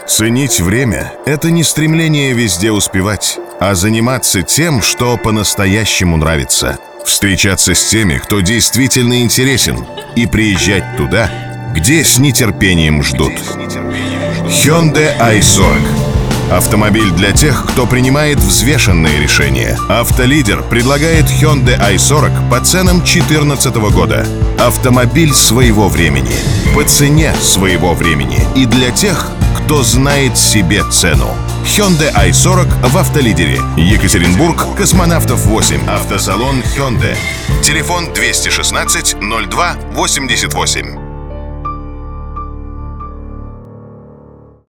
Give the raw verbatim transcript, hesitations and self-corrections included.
Ценить время – это не стремление везде успевать, а заниматься тем, что по-настоящему нравится. Встречаться с теми, кто действительно интересен, и приезжать туда, где с нетерпением ждут. Hyundai ай сорок. Автомобиль для тех, кто принимает взвешенные решения. Автолидер предлагает Hyundai ай сорок по ценам две тысячи четырнадцатого года. Автомобиль своего времени, по цене своего времени и для тех, кто знает себе цену. Hyundai ай сорок в Автолидере. Екатеринбург, Космонавтов восемь. Автосалон Hyundai. Телефон двести шестнадцать ноль два восемьдесят восемь.